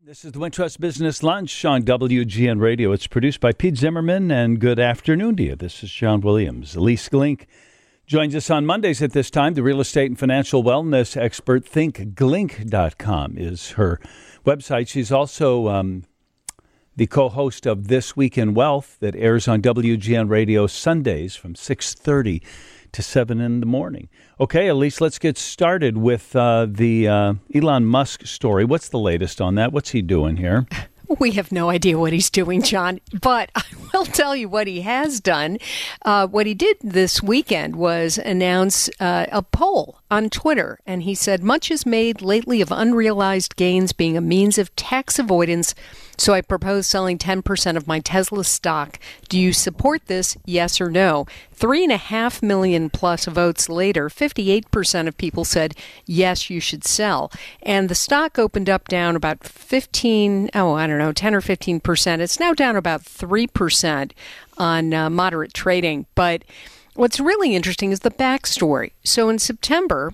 This is the Wintrust Business Lunch on WGN Radio. It's produced by Pete Zimmerman, and good afternoon to you. This is John Williams. Elise Glink joins us on Mondays at this time. The real estate and financial wellness expert, thinkglink.com is her website. She's also the co-host of This Week in Wealth that airs on WGN Radio Sundays from 6:30 to 7 in the morning. Okay, Elise, let's get started with the Elon Musk story. What's the latest on that? What's he doing here? We have no idea what he's doing, John, but I will tell you what he has done. What he did this weekend was announce a poll on Twitter, and he said, much is made lately of unrealized gains being a means of tax avoidance, so I propose selling 10% of my Tesla stock. Do you support this, yes or no? 3.5 million plus votes later, 58% of people said, yes, you should sell. And the stock opened up down about 10 or 15%. It's now down about 3% on moderate trading. But what's really interesting is the backstory. So in September,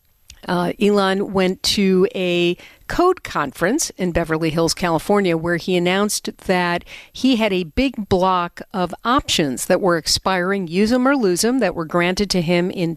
Elon went to a code conference in Beverly Hills, California, where he announced that he had a big block of options that were expiring, use them or lose them, that were granted to him in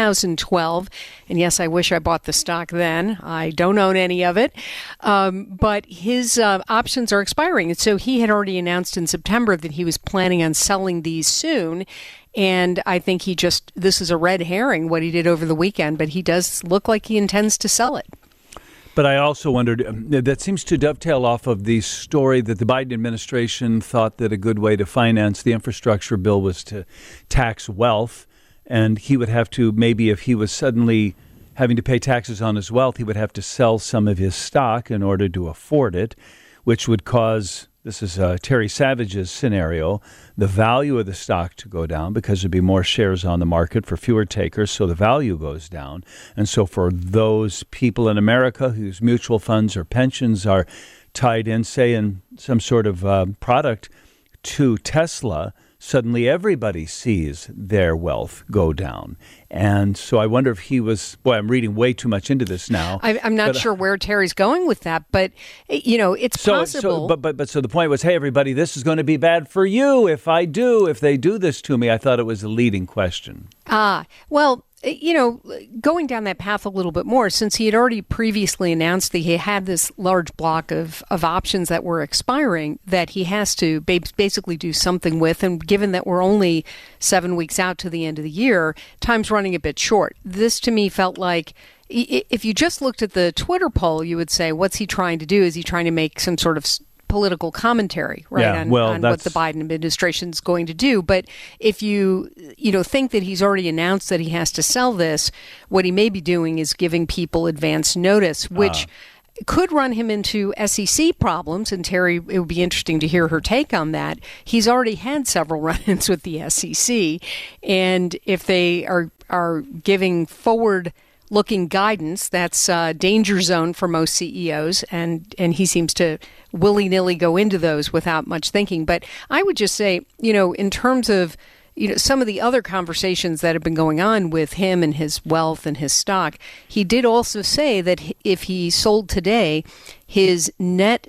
2012. And yes, I wish I bought the stock then. I don't own any of it. But his options are expiring. And so he had already announced in September that he was planning on selling these soon. And I think this is a red herring, what he did over the weekend, but he does look like he intends to sell it. But I also wondered, that seems to dovetail off of the story that the Biden administration thought that a good way to finance the infrastructure bill was to tax wealth. And he would have to, maybe if he was suddenly having to pay taxes on his wealth, he would have to sell some of his stock in order to afford it, which would cause, this is Terry Savage's scenario, the value of the stock to go down because there'd be more shares on the market for fewer takers, so the value goes down. And so for those people in America whose mutual funds or pensions are tied in, say, in some sort of product to Tesla, suddenly everybody sees their wealth go down. And so I wonder if he was, I'm reading way too much into this now. I'm not sure where Terry's going with that, but, it's possible. So the point was, hey, everybody, this is going to be bad for you if they do this to me. I thought it was a leading question. Well, going down that path a little bit more, since he had already previously announced that he had this large block of options that were expiring that he has to basically do something with. And given that we're only 7 weeks out to the end of the year, time's running a bit short. This to me felt like, if you just looked at the Twitter poll, you would say, what's he trying to do? Is he trying to make some sort of political commentary, right, on what the Biden administration is going to do? But if you think that he's already announced that he has to sell this, what he may be doing is giving people advance notice, which could run him into SEC problems. And Terry, it would be interesting to hear her take on that. He's already had several run-ins with the SEC, and if they are giving forward-looking guidance, that's a danger zone for most CEOs, and he seems to willy-nilly go into those without much thinking. But I would just say, in terms of some of the other conversations that have been going on with him and his wealth and his stock, he did also say that if he sold today, his net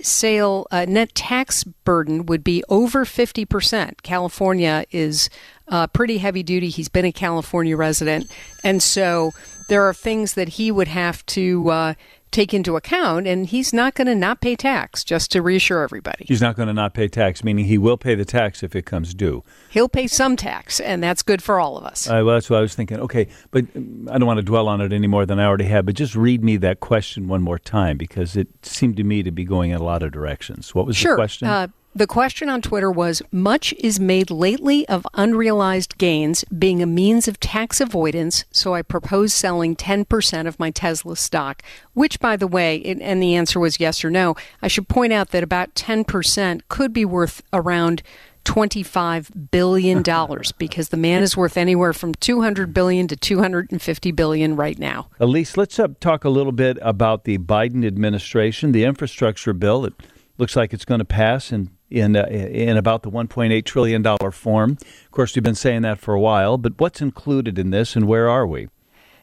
tax burden would be over 50%. California is pretty heavy duty. He's been a California resident. And so there are things that he would have to take into account, and he's not going to not pay tax, just to reassure everybody. He's not going to not pay tax, meaning he will pay the tax if it comes due. He'll pay some tax, and that's good for all of us. Well, that's what I was thinking. Okay, but I don't want to dwell on it any more than I already have, but just read me that question one more time, because it seemed to me to be going in a lot of directions. What was the question? The question on Twitter was, much is made lately of unrealized gains being a means of tax avoidance, so I propose selling 10% of my Tesla stock, which, by the way, and the answer was yes or no. I should point out that about 10% could be worth around $25 billion because the man is worth anywhere from $200 billion to $250 billion right now. Elise, let's talk a little bit about the Biden administration, the infrastructure bill. It looks like it's going to pass in about the $1.8 trillion form. Of course, we've been saying that for a while, but what's included in this and where are we?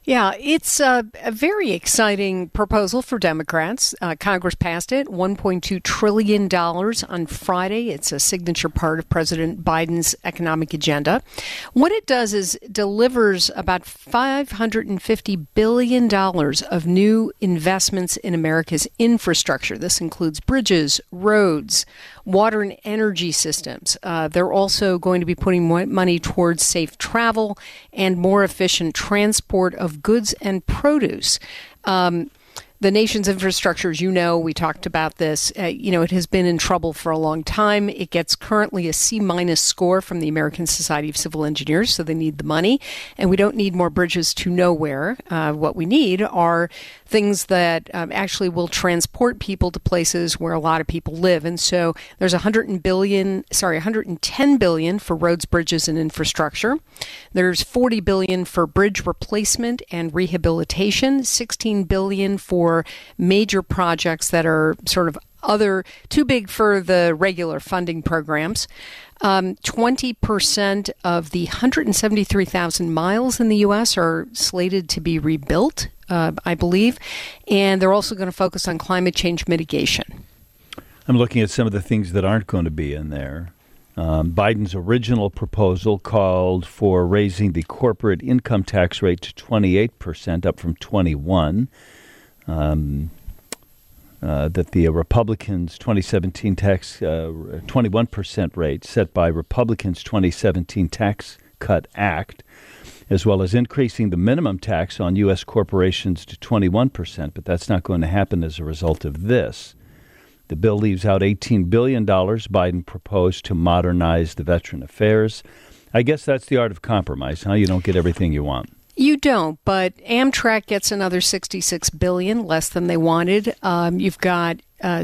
Yeah, it's a very exciting proposal for Democrats. Congress passed it, $1.2 trillion on Friday. It's a signature part of President Biden's economic agenda. What it does is delivers about $550 billion of new investments in America's infrastructure. This includes bridges, roads, water and energy systems. They're also going to be putting more money towards safe travel and more efficient transport of goods and produce. The nation's infrastructure, as you know, we talked about this, it has been in trouble for a long time. It gets currently a C- score from the American Society of Civil Engineers, so they need the money. And we don't need more bridges to nowhere. What we need are things that actually will transport people to places where a lot of people live. And so there's $110 billion for roads, bridges, and infrastructure. There's $40 billion for bridge replacement and rehabilitation, $16 billion for major projects that are sort of too big for the regular funding programs. 20% of the 173,000 miles in the U.S. are slated to be rebuilt, I believe, and they're also going to focus on climate change mitigation. I'm looking at some of the things that aren't going to be in there. Biden's original proposal called for raising the corporate income tax rate to 28%, up from 21%. That the Republicans' 2017 tax 21% rate set by Republicans' 2017 Tax Cut Act, as well as increasing the minimum tax on U.S. corporations to 21%, but that's not going to happen as a result of this. The bill leaves out $18 billion Biden proposed to modernize the Veteran Affairs. I guess that's the art of compromise, huh? You don't get everything you want. You don't, but Amtrak gets another $66 billion, less than they wanted. You've got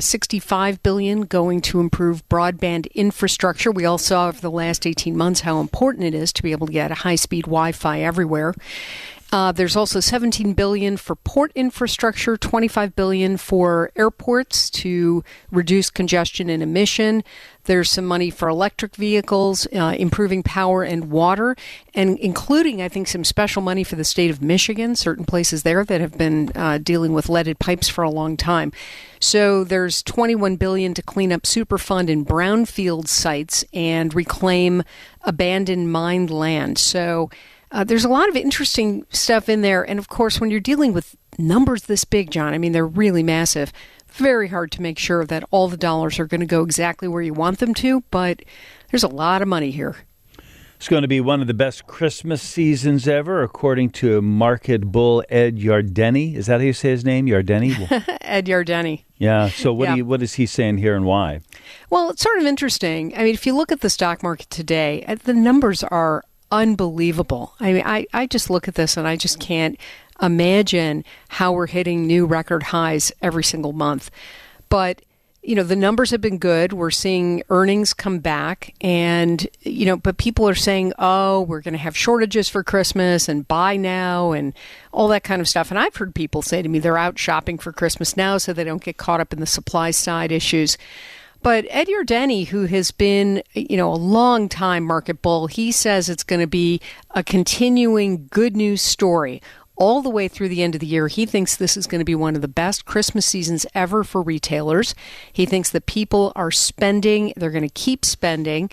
$65 billion going to improve broadband infrastructure. We all saw over the last 18 months how important it is to be able to get a high-speed Wi-Fi everywhere. There's also $17 billion for port infrastructure, $25 billion for airports to reduce congestion and emission. There's some money for electric vehicles, improving power and water, and including, I think, some special money for the state of Michigan, certain places there that have been dealing with leaded pipes for a long time. So there's $21 billion to clean up Superfund and brownfield sites and reclaim abandoned mined land. So there's a lot of interesting stuff in there. And, of course, when you're dealing with numbers this big, John, I mean, they're really massive. Very hard to make sure that all the dollars are going to go exactly where you want them to. But there's a lot of money here. It's going to be one of the best Christmas seasons ever, according to market bull Ed Yardeni. Is that how you say his name, Yardeni? Ed Yardeni. Yeah. So what is he saying here and why? Well, it's sort of interesting. I mean, if you look at the stock market today, the numbers are unbelievable. I mean, I just look at this and I just can't imagine how we're hitting new record highs every single month. But, the numbers have been good. We're seeing earnings come back and, but people are saying, oh, we're going to have shortages for Christmas and buy now and all that kind of stuff. And I've heard people say to me they're out shopping for Christmas now so they don't get caught up in the supply side issues. But Ed Yardeni, who has been, a long time market bull, he says it's going to be a continuing good news story all the way through the end of the year. He thinks this is going to be one of the best Christmas seasons ever for retailers. He thinks that people are spending, they're going to keep spending,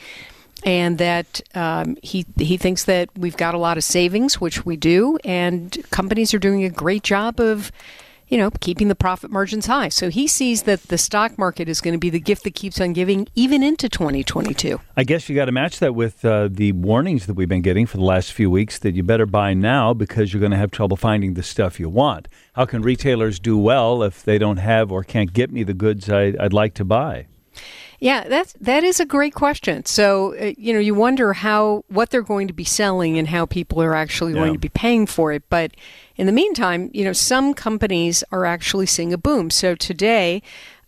and that he thinks that we've got a lot of savings, which we do, and companies are doing a great job of keeping the profit margins high. So he sees that the stock market is going to be the gift that keeps on giving even into 2022. I guess you got to match that with the warnings that we've been getting for the last few weeks that you better buy now because you're going to have trouble finding the stuff you want. How can retailers do well if they don't have or can't get me the goods I'd like to buy? Yeah, that is a great question. So, you wonder what they're going to be selling and how people are actually going to be paying for it. But in the meantime, some companies are actually seeing a boom. So today,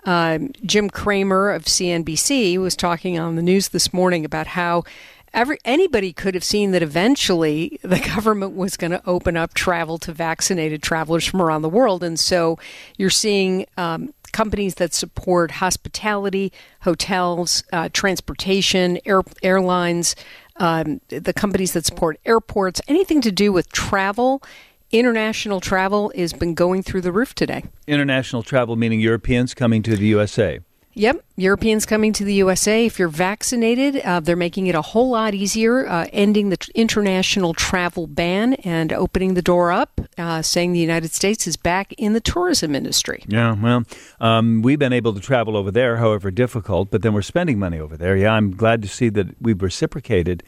Jim Cramer of CNBC was talking on the news this morning about how anybody could have seen that eventually the government was going to open up travel to vaccinated travelers from around the world. And so you're seeing companies that support hospitality, hotels, transportation, airlines, the companies that support airports, anything to do with travel International travel has been going through the roof today. International travel meaning Europeans coming to the USA. Yep, Europeans coming to the USA. If you're vaccinated, they're making it a whole lot easier, ending the international travel ban and opening the door up, saying the United States is back in the tourism industry. Yeah, well, we've been able to travel over there, however difficult, but then we're spending money over there. Yeah, I'm glad to see that we've reciprocated.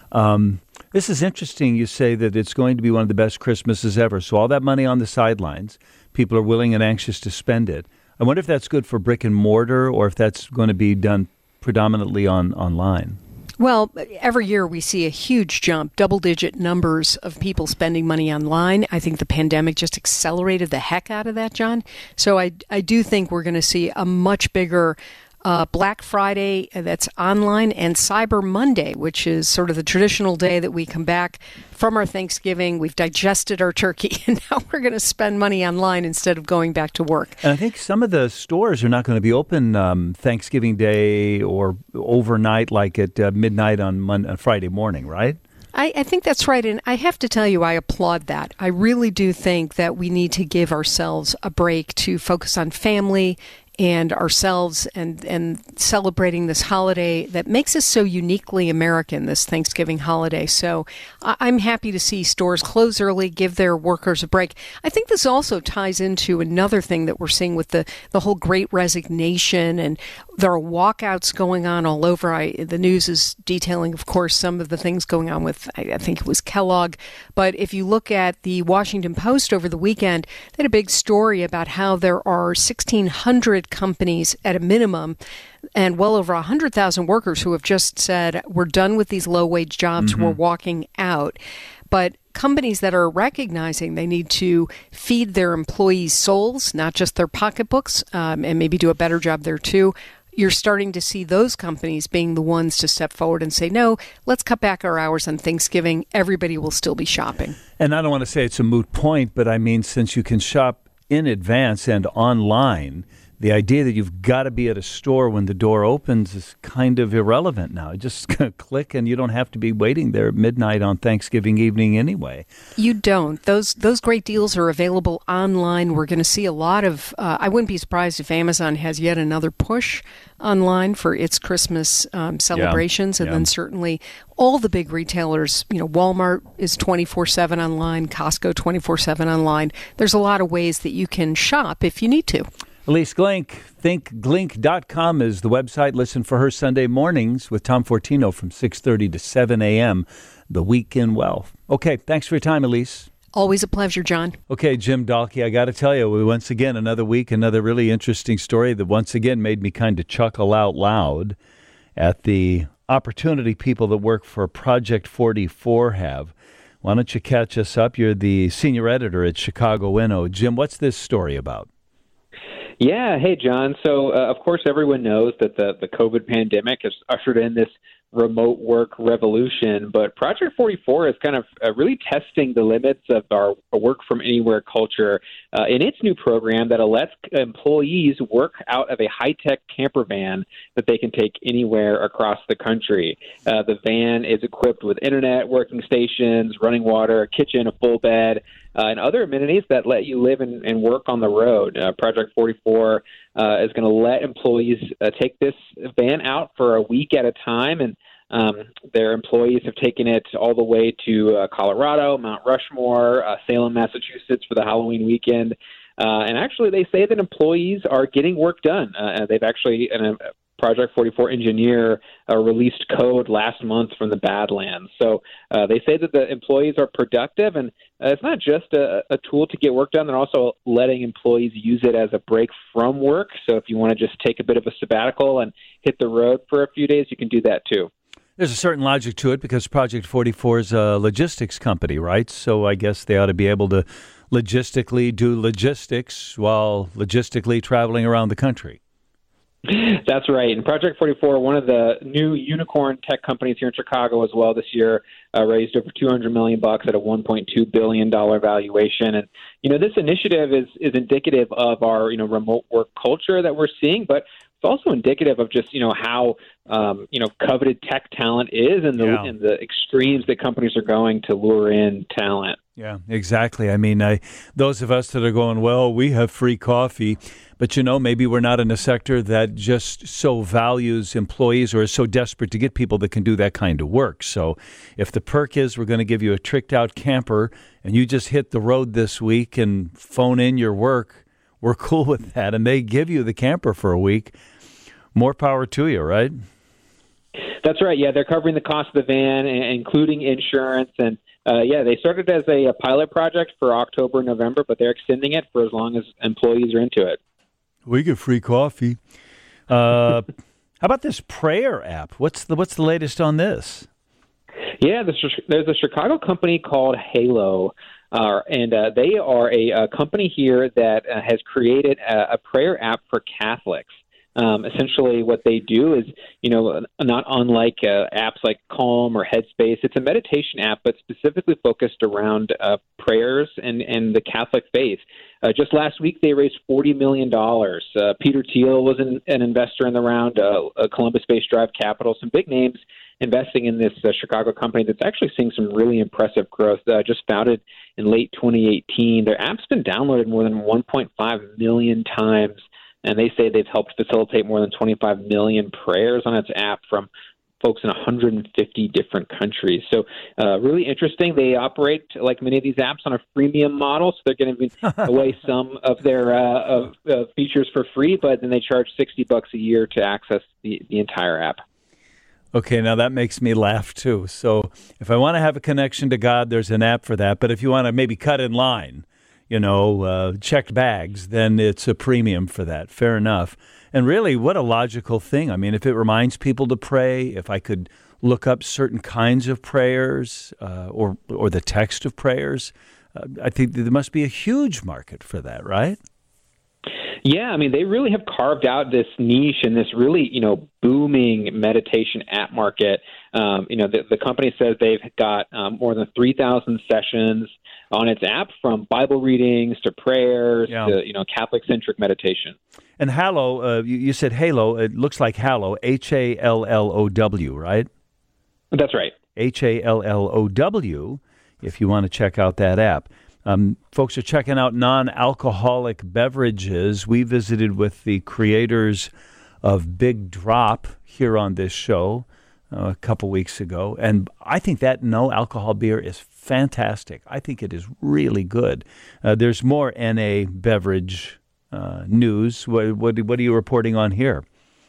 This is interesting. You say that it's going to be one of the best Christmases ever. So all that money on the sidelines, people are willing and anxious to spend it. I wonder if that's good for brick and mortar or if that's going to be done predominantly online. Well, every year we see a huge jump, double-digit numbers of people spending money online. I think the pandemic just accelerated the heck out of that, John. So I do think we're going to see a much bigger Black Friday that's online, and Cyber Monday, which is sort of the traditional day that we come back from our Thanksgiving. We've digested our turkey, and now we're going to spend money online instead of going back to work. And I think some of the stores are not going to be open Thanksgiving Day or overnight, like at midnight on Friday morning, right? I think that's right, and I have to tell you, I applaud that. I really do think that we need to give ourselves a break to focus on family and ourselves and celebrating this holiday that makes us so uniquely American, this Thanksgiving holiday. So I'm happy to see stores close early, give their workers a break. I think this also ties into another thing that we're seeing with the whole Great Resignation, and there are walkouts going on all over. The news is detailing, of course, some of the things going on with, I think it was Kellogg. But if you look at the Washington Post over the weekend, they had a big story about how there are 1,600 companies at a minimum and well over 100,000 workers who have just said, we're done with these low-wage jobs, we're walking out. But companies that are recognizing they need to feed their employees' souls, not just their pocketbooks, and maybe do a better job there too, you're starting to see those companies being the ones to step forward and say, no, let's cut back our hours on Thanksgiving. Everybody will still be shopping. And I don't want to say it's a moot point, but I mean, since you can shop in advance and online, the idea that you've got to be at a store when the door opens is kind of irrelevant now. You just click and you don't have to be waiting there at midnight on Thanksgiving evening anyway. You don't. Those great deals are available online. We're going to see a lot of, I wouldn't be surprised if Amazon has yet another push online for its Christmas celebrations. And then certainly all the big retailers, Walmart is 24/7 online, Costco 24/7 online. There's a lot of ways that you can shop if you need to. Elise Glink, thinkglink.com is the website. Listen for her Sunday mornings with Tom Fortino from 6:30 to 7 a.m., The Week in Wealth. Okay, thanks for your time, Elise. Always a pleasure, John. Okay, Jim Dahlke, I got to tell you, once again, another week, another really interesting story that once again made me kind of chuckle out loud at the opportunity people that work for Project 44 have. Why don't you catch us up? You're the senior editor at Chicago Inno. Jim, what's this story about? Yeah. Hey, John. So, of course, everyone knows that the COVID pandemic has ushered in this remote work revolution, but Project 44 is kind of really testing the limits of our work from anywhere culture in its new program that lets employees work out of a high-tech camper van that they can take anywhere across the country. The van is equipped with internet, working stations, running water, a kitchen, a full bed, and other amenities that let you live and work on the road. Project 44 is going to let employees take this van out for a week at a time, and their employees have taken it all the way to Colorado, Mount Rushmore, Salem, Massachusetts for the Halloween weekend. And actually, they say that employees are getting work done. They've actually, Project 44 engineer released code last month from the Badlands. So they say that the employees are productive, and it's not just a tool to get work done. They're also letting employees use it as a break from work. So if you want to just take a bit of a sabbatical and hit the road for a few days, you can do that too. There's a certain logic to it because Project 44 is a logistics company, right? So I guess they ought to be able to logistically do logistics while logistically traveling around the country. That's right. And Project 44, one of the new unicorn tech companies here in Chicago as well this year, raised over $200 million at a $1.2 billion valuation. And, this initiative is indicative of our, remote work culture that we're seeing, but also indicative of just, how, coveted tech talent is and the extremes that companies are going to lure in talent. Yeah, exactly. I mean, those of us that are going, well, we have free coffee, but, maybe we're not in a sector that just so values employees or is so desperate to get people that can do that kind of work. So if the perk is we're going to give you a tricked out camper and you just hit the road this week and phone in your work, we're cool with that. And they give you the camper for a week. More power to you, right? That's right. Yeah, they're covering the cost of the van, including insurance. And, they started as a pilot project for October, November, but they're extending it for as long as employees are into it. We get free coffee. How about this prayer app? What's the latest on this? Yeah, there's a Chicago company called Halo. And they are a company here that has created a prayer app for Catholics. Essentially, what they do is, not unlike apps like Calm or Headspace. It's a meditation app, but specifically focused around prayers and the Catholic faith. Just last week, they raised $40 million. Peter Thiel was an investor in the round, Columbus-based Drive Capital, some big names investing in this Chicago company that's actually seeing some really impressive growth. Just founded in late 2018. Their app's been downloaded more than 1.5 million times, and they say they've helped facilitate more than 25 million prayers on its app from folks in 150 different countries. So really interesting. They operate, like many of these apps, on a freemium model, so they're giving away some of their features for free, but then they charge $60 a year to access the entire app. Okay, now that makes me laugh too. So if I want to have a connection to God, there's an app for that. But if you want to maybe cut in line, checked bags, then it's a premium for that. Fair enough. And really, what a logical thing. I mean, if it reminds people to pray, if I could look up certain kinds of prayers or the text of prayers, I think there must be a huge market for that, right? Yeah, I mean, they really have carved out this niche and this really, booming meditation app market. The company says they've got more than 3,000 sessions on its app, from Bible readings to prayers to, Catholic-centric meditation. And Hallow, you said Halo. It looks like Hallow, Hallow, right? That's right. Hallow, if you want to check out that app. Folks are checking out non-alcoholic beverages. We visited with the creators of Big Drop here on this show a couple weeks ago, and I think that no-alcohol beer is fantastic. I think it is really good. There's more NA beverage news. What are you reporting on here?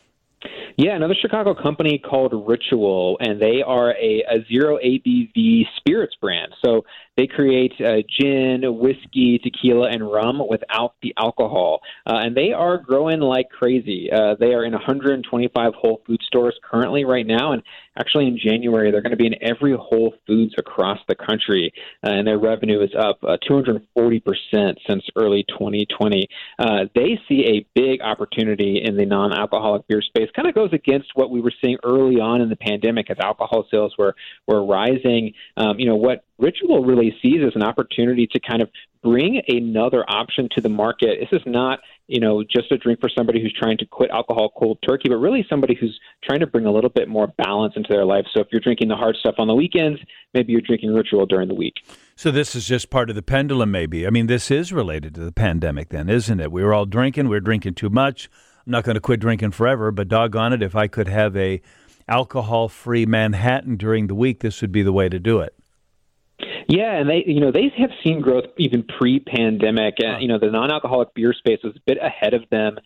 Yeah, another Chicago company called Ritual, and they are a zero ABV spirits brand. So they create gin, whiskey, tequila, and rum without the alcohol. And they are growing like crazy. They are in 125 Whole Foods stores currently right now, and actually in January they're going to be in every Whole Foods across the country. And their revenue is up 240% since early 2020. They see a big opportunity in the non-alcoholic beer space. Kind of goes against what we were seeing early on in the pandemic as alcohol sales were rising. What Ritual really sees as an opportunity to kind of bring another option to the market. This is not, just a drink for somebody who's trying to quit alcohol cold turkey, but really somebody who's trying to bring a little bit more balance into their life. So if you're drinking the hard stuff on the weekends, maybe you're drinking Ritual during the week. So this is just part of the pendulum, maybe. I mean, this is related to the pandemic then, isn't it? We were all drinking. We're drinking too much. I'm not going to quit drinking forever, but doggone it, if I could have a alcohol-free Manhattan during the week, this would be the way to do it. Yeah, and they have seen growth even pre-pandemic. The non-alcoholic beer space was a bit ahead of them.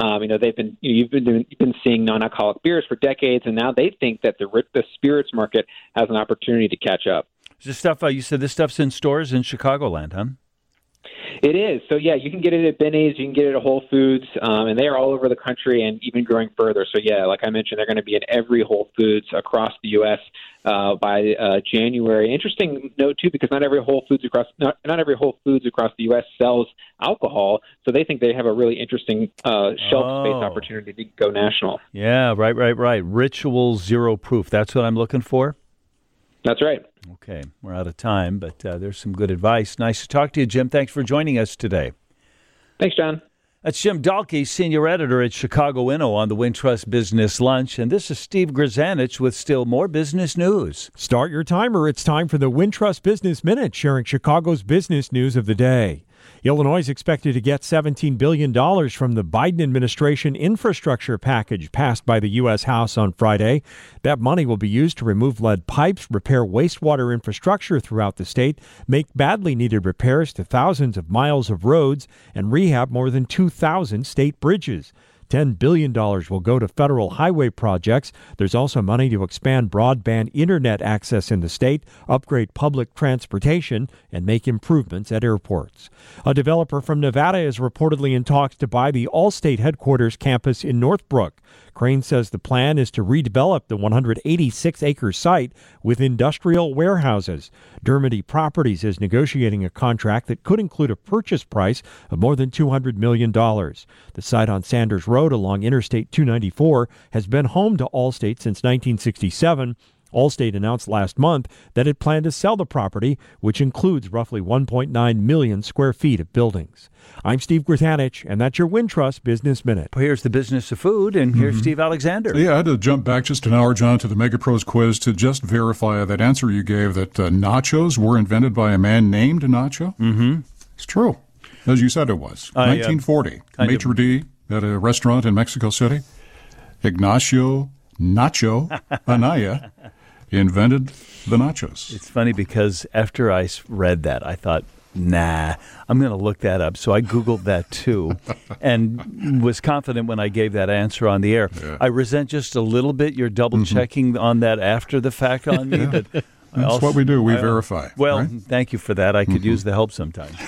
You've been seeing non-alcoholic beers for decades, and now they think that the spirits market has an opportunity to catch up. This stuff you said this stuff's in stores in Chicagoland, huh? It is. So, yeah, you can get it at Benny's, you can get it at Whole Foods, and they are all over the country and even growing further. So, yeah, like I mentioned, they're going to be in every Whole Foods across the U.S. By January. Interesting note, too, because not every Whole Foods across the U.S. sells alcohol, so they think they have a really interesting shelf space opportunity to go national. Yeah, right. Ritual Zero Proof. That's what I'm looking for? That's right. Okay, we're out of time, but there's some good advice. Nice to talk to you, Jim. Thanks for joining us today. Thanks, John. That's Jim Dahlke, senior editor at Chicago Inno on the Wintrust Business Lunch. And this is Steve Grzanich with still more business news. Start your timer. It's time for the Wintrust Business Minute, sharing Chicago's business news of the day. Illinois is expected to get $17 billion from the Biden administration infrastructure package passed by the U.S. House on Friday. That money will be used to remove lead pipes, repair wastewater infrastructure throughout the state, make badly needed repairs to thousands of miles of roads, and rehab more than 2,000 state bridges. $10 billion will go to federal highway projects. There's also money to expand broadband internet access in the state, upgrade public transportation, and make improvements at airports. A developer from Nevada is reportedly in talks to buy the Allstate headquarters campus in Northbrook. Crane says the plan is to redevelop the 186-acre site with industrial warehouses. Dermody Properties is negotiating a contract that could include a purchase price of more than $200 million. The site on Sanders Road along Interstate 294 has been home to Allstate since 1967. Allstate announced last month that it planned to sell the property, which includes roughly 1.9 million square feet of buildings. I'm Steve Grzanich, and that's your Wintrust Business Minute. Here's the business of food, and here's Steve Alexander. Yeah, I had to jump back just an hour, John, to the MegaPros quiz to just verify that answer you gave, that nachos were invented by a man named Nacho. Mm-hmm. It's true, as you said it was. 1940, maitre d' at a restaurant in Mexico City, Ignacio Nacho Anaya invented the nachos. It's funny because after I read that, I thought, nah, I'm going to look that up. So I Googled that too and was confident when I gave that answer on the air. Yeah. I resent just a little bit your double checking on that after the fact on me. But that's what we do. We verify. Well, right? Thank you for that. I could use the help sometimes.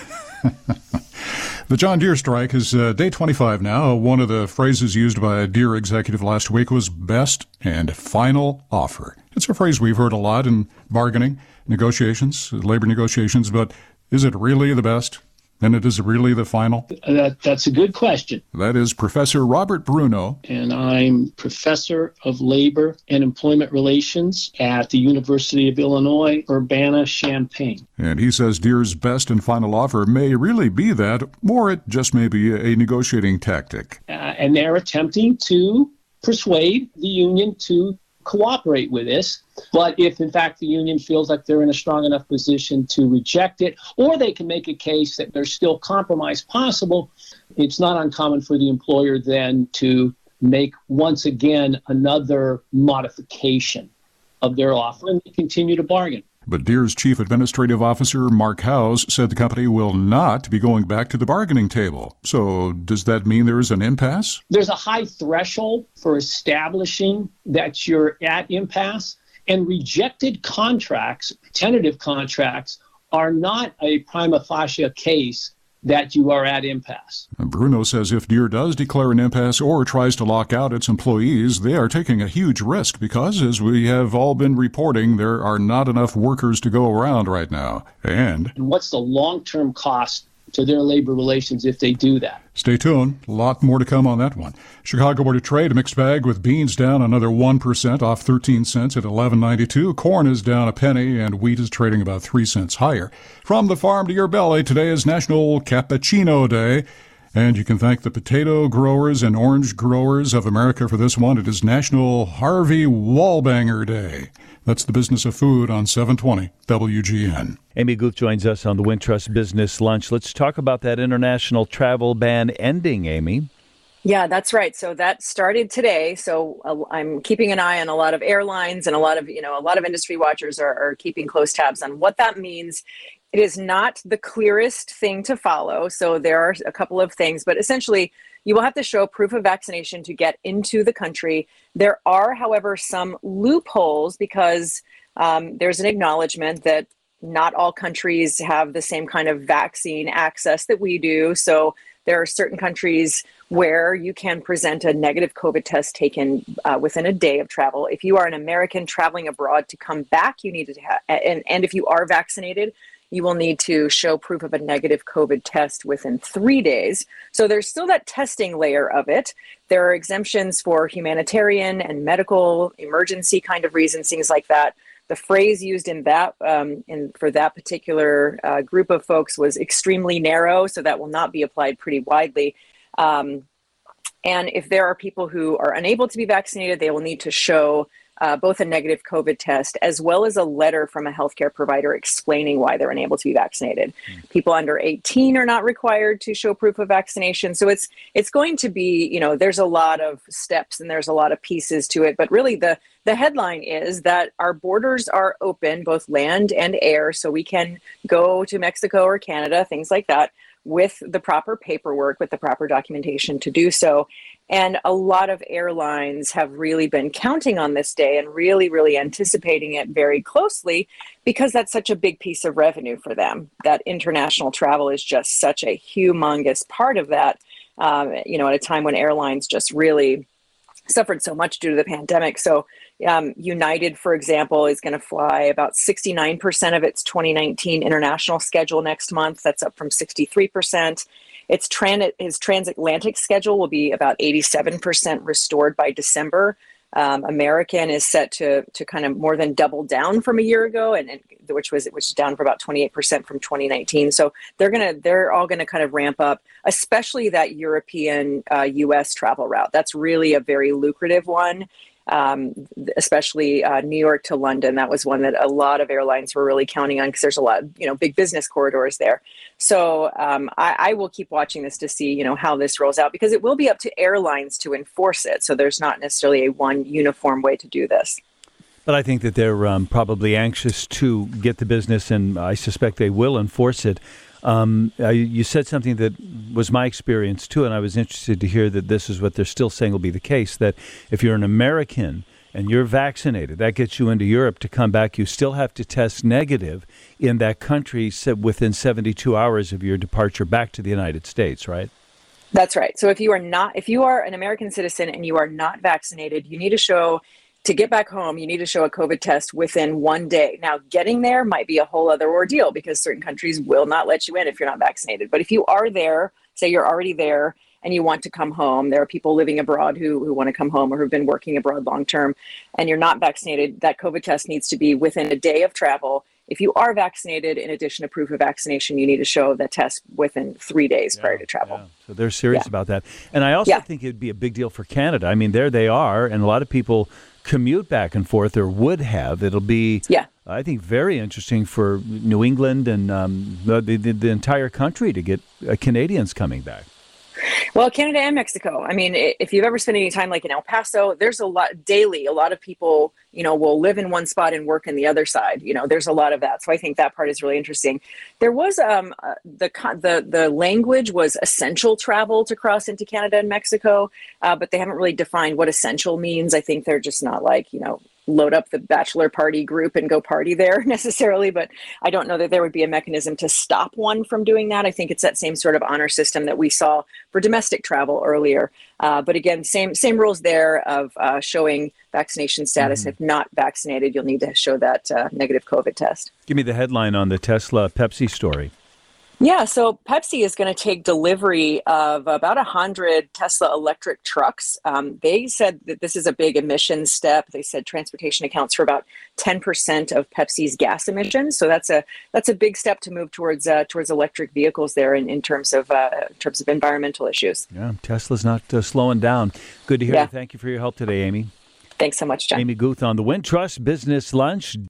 The John Deere strike is day 25 now. One of the phrases used by a Deere executive last week was best and final offer. It's a phrase we've heard a lot in bargaining, negotiations, labor negotiations, but is it really the best? And it is really the final? That's a good question. That is Professor Robert Bruno. And I'm Professor of Labor and Employment Relations at the University of Illinois, Urbana-Champaign. And he says Deere's best and final offer may really be that, or it just may be a negotiating tactic. And they're attempting to persuade the union to cooperate with this. But if, in fact, the union feels like they're in a strong enough position to reject it, or they can make a case that there's still compromise possible, it's not uncommon for the employer then to make, once again, another modification of their offer and continue to bargain. But Deere's chief administrative officer, Mark Howes, said the company will not be going back to the bargaining table. So does that mean there's an impasse? There's a high threshold for establishing that you're at impasse, and rejected contracts, tentative contracts, are not a prima facie case that you are at impasse. Bruno says if Deere does declare an impasse or tries to lock out its employees, they are taking a huge risk because, as we have all been reporting, there are not enough workers to go around right now. And what's the long-term cost to their labor relations if they do that? Stay tuned. A lot more to come on that one. Chicago Board of Trade, a mixed bag with beans down another 1% off 13 cents at $11.92. Corn is down a penny and wheat is trading about 3 cents higher. From the farm to your belly, today is National Cappuccino Day. And you can thank the potato growers and orange growers of America for this one. It is National Harvey Wallbanger Day. That's the business of food on 720 WGN. Amy Guth joins us on the Wintrust Business Lunch. Let's talk about that international travel ban ending, Amy. Yeah, that's right. So that started today. So I'm keeping an eye on a lot of airlines, and a lot of industry watchers are keeping close tabs on what that means. It is not the clearest thing to follow. So there are a couple of things, but essentially you will have to show proof of vaccination to get into the country. There are, however, some loopholes because there's an acknowledgement that not all countries have the same kind of vaccine access that we do. So there are certain countries where you can present a negative COVID test taken within a day of travel. If you are an American traveling abroad to come back, you need to have, and if you are vaccinated, you will need to show proof of a negative COVID test within 3 days. So there's still that testing layer of it. There are exemptions for humanitarian and medical emergency kind of reasons, things like that. The phrase used in that for that particular group of folks was extremely narrow, so that will not be applied pretty widely. And if there are people who are unable to be vaccinated, they will need to show both a negative COVID test as well as a letter from a healthcare provider explaining why they're unable to be vaccinated. People under 18 are not required to show proof of vaccination. So it's going to be, there's a lot of steps and there's a lot of pieces to it. But really the headline is that our borders are open, both land and air, so we can go to Mexico or Canada, things like that, with the proper paperwork, with the proper documentation to do so. And a lot of airlines have really been counting on this day and really, really anticipating it very closely because that's such a big piece of revenue for them. That international travel is just such a humongous part of that, at a time when airlines just really suffered so much due to the pandemic. So United, for example, is going to fly about 69% of its 2019 international schedule next month. That's up from 63%. His transatlantic schedule will be about 87% restored by December. American is set to kind of more than double down from a year ago, and which was down for about 28% from 2019. So they're all gonna kind of ramp up, especially that European U.S. travel route. That's really a very lucrative one. Especially New York to London. That was one that a lot of airlines were really counting on because there's a lot of, big business corridors there. So I will keep watching this to see, how this rolls out because it will be up to airlines to enforce it. So there's not necessarily a one uniform way to do this. But I think that they're probably anxious to get the business, and I suspect they will enforce it. You said something that was my experience too, and I was interested to hear that this is what they're still saying will be the case, that if you're an American and you're vaccinated, that gets you into Europe. To come back, you still have to test negative in that country within 72 hours of your departure back to the United States, right? That's right. So if you are an American citizen and you are not vaccinated, you need to show. To get back home, you need to show a COVID test within 1 day. Now, getting there might be a whole other ordeal because certain countries will not let you in if you're not vaccinated. But if you are there, say you're already there and you want to come home, there are people living abroad who want to come home or who've been working abroad long term, and you're not vaccinated, that COVID test needs to be within a day of travel. If you are vaccinated, in addition to proof of vaccination, you need to show the test within 3 days prior to travel. Yeah. So they're serious about that. And I also think it'd be a big deal for Canada. I mean, there they are, and a lot of people commute back and forth or would have. It'll be, I think, very interesting for New England and the entire country to get Canadians coming back. Well, Canada and Mexico. I mean, if you've ever spent any time like in El Paso, there's a lot of people, will live in one spot and work in the other side. There's a lot of that. So I think that part is really interesting. There was the language was essential travel to cross into Canada and Mexico, but they haven't really defined what essential means. I think they're just not like, load up the bachelor party group and go party there necessarily, but I don't know that there would be a mechanism to stop one from doing that. I think it's that same sort of honor system that we saw for domestic travel earlier. But again, same rules there of showing vaccination status. If not vaccinated, you'll need to show that negative COVID test. Give me the headline on the Tesla Pepsi story. Yeah, so Pepsi is going to take delivery of about 100 Tesla electric trucks. They said that this is a big emissions step. They said transportation accounts for about 10% of Pepsi's gas emissions. So that's a big step to move towards electric vehicles there in terms of environmental issues. Yeah, Tesla's not slowing down. Good to hear. Thank you for your help today, Amy. Thanks so much, John. Amy Guth on the Wintrust Business Lunch.